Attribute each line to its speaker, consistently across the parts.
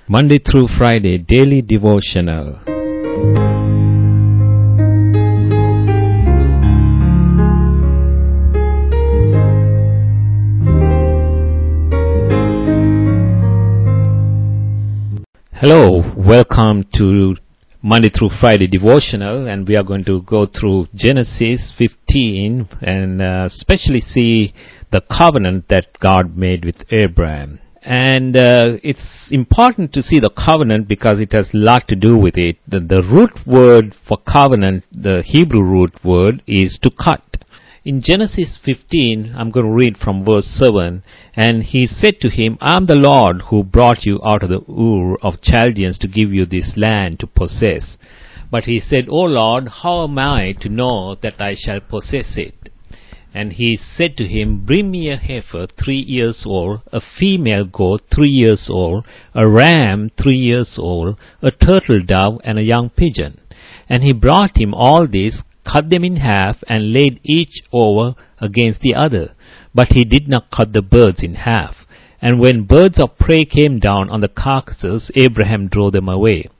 Speaker 1: Monday through Friday Daily Devotional. Hello, welcome to Monday through Friday Devotional, and we are going to go through Genesis 15 and especially see the covenant that God made with Abraham. And it's important to see the covenant because it has a lot to do with it. The root word for covenant, the Hebrew root word, is to cut. In Genesis 15, I'm going to read from verse 7, and he said to him, I am the Lord who brought you out of the Ur of Chaldeans to give you this land to possess. But he said, O Lord, how am I to know that I shall possess it? And he said to him, Bring me a heifer 3 years old, a female goat 3 years old, a ram 3 years old, a turtle dove, and a young pigeon. And he brought him all these, cut them in half, and laid each over against the other. But he did not cut the birds in half. And when birds of prey came down on the carcasses, Abraham drove them away.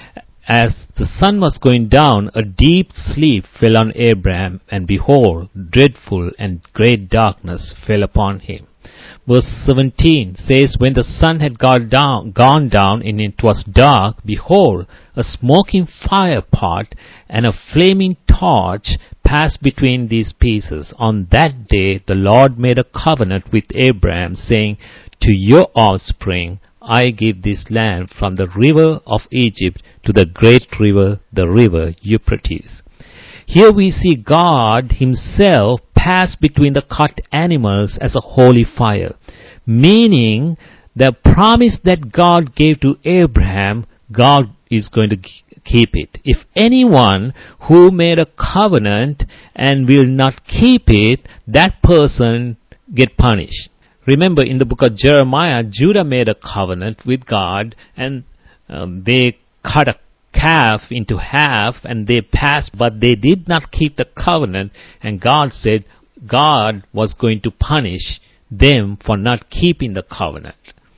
Speaker 1: As the sun was going down, a deep sleep fell on Abraham, and behold, dreadful and great darkness fell upon him. Verse 17 says, When the sun had gone down and it was dark, behold, a smoking fire pot and a flaming torch passed between these pieces. On that day the Lord made a covenant with Abraham, saying, To your offspring I give this land from the river of Egypt to the great river, the river Euphrates. Here we see God himself pass between the cut animals as a holy fire, meaning the promise that God gave to Abraham, God is going to keep it. If anyone who made a covenant and will not keep it, that person get punished. Remember, in the book of Jeremiah, Judah made a covenant with God, and they cut a calf into half, and they passed, but they did not keep the covenant, and God said God was going to punish them for not keeping the covenant.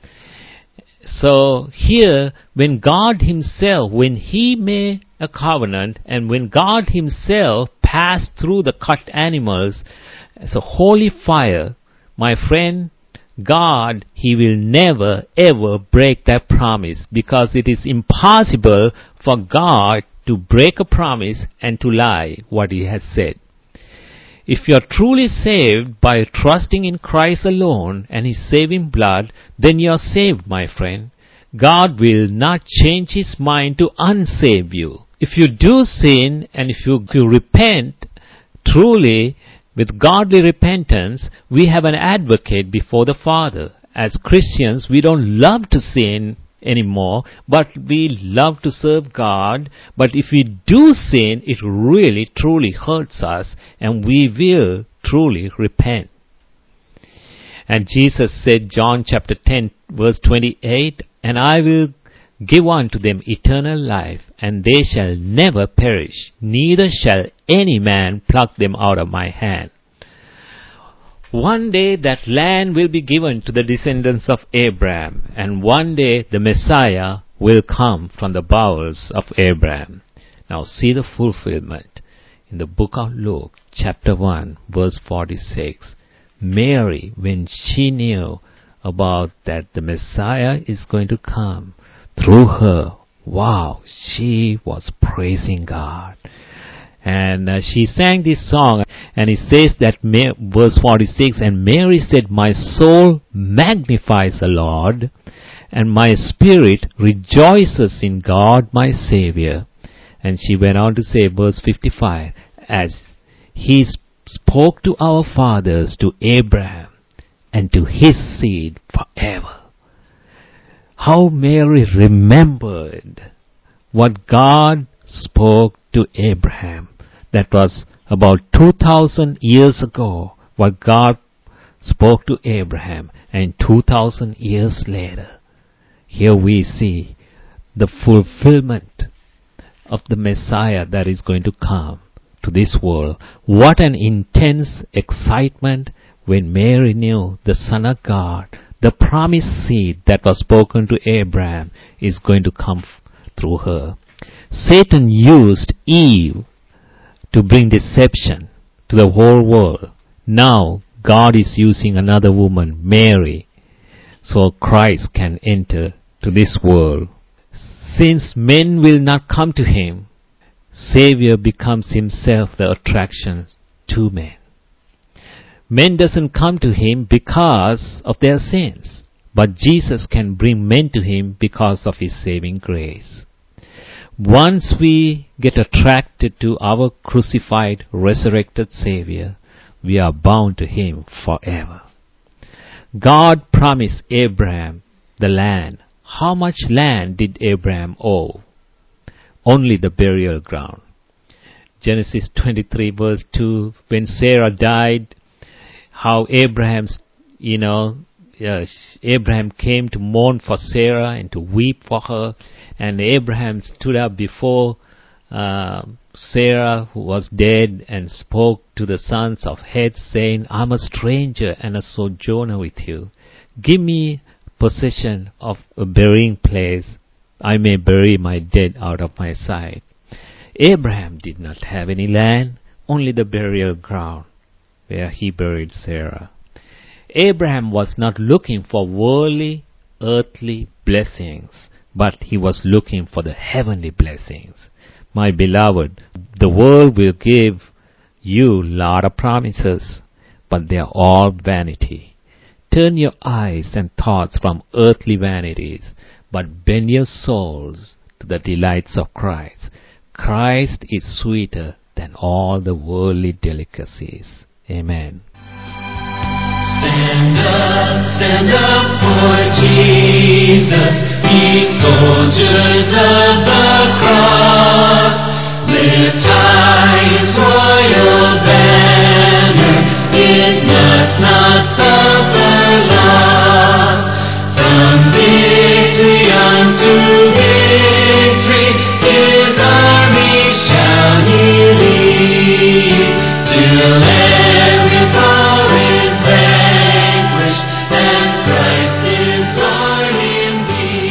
Speaker 1: So here, when God himself, when he made a covenant, and when God himself passed through the cut animals as a holy fire, my friend, God, he will never ever break that promise, because it is impossible for God to break a promise and to lie what he has said. If you are truly saved by trusting in Christ alone and his saving blood, then you are saved, my friend. God will not change his mind to unsave you. If you do sin and if you repent truly, with godly repentance, we have an advocate before the Father. As Christians, we don't love to sin anymore, but we love to serve God. But if we do sin, it really, truly hurts us, and we will truly repent. And Jesus said, John chapter 10, verse 28, And I will give unto them eternal life, and they shall never perish, neither shall any man pluck them out of my hand. One day that land will be given to the descendants of Abraham, and one day the Messiah will come from the bowels of Abraham. Now see the fulfillment in the book of Luke, chapter 1, verse 46. Mary, when she knew about that the Messiah is going to come through her, wow, she was praising God. And she sang this song, and it says that, verse 46, And Mary said, My soul magnifies the Lord, and my spirit rejoices in God my Savior. And she went on to say, verse 55, As he spoke to our fathers, to Abraham, and to his seed forever. How Mary remembered what God spoke to Abraham. That was about 2,000 years ago, what God spoke to Abraham. And 2,000 years later, here we see the fulfillment of the Messiah that is going to come to this world. What an intense excitement when Mary knew the Son of God, The promised seed that was spoken to Abraham is going to come through her. Satan used Eve to bring deception to the whole world. Now God is using another woman, Mary, so Christ can enter to this world. Since men will not come to him, Savior becomes himself the attraction to men. Men doesn't come to him because of their sins, but Jesus can bring men to him because of his saving grace. Once we get attracted to our crucified, resurrected Savior, we are bound to him forever. God promised Abraham the land. How much land did Abraham owe? Only the burial ground. Genesis 23 verse 2, when Sarah died, how Abraham came to mourn for Sarah and to weep for her, and Abraham stood up before Sarah, who was dead, and spoke to the sons of Heth, saying, I'm a stranger and a sojourner with you. Give me possession of a burying place, I may bury my dead out of my sight. Abraham did not have any land, only the burial ground where he buried Sarah. Abraham was not looking for worldly, earthly blessings, but he was looking for the heavenly blessings. My beloved, the world will give you a lot of promises, but they are all vanity. Turn your eyes and thoughts from earthly vanities, but bend your souls to the delights of Christ. Christ is sweeter than all the worldly delicacies. Amen.
Speaker 2: Stand up for Jesus, ye soldiers of the cross. Lift high his royal banner, it must not suffer loss. From victory unto victory, his army shall he lead, till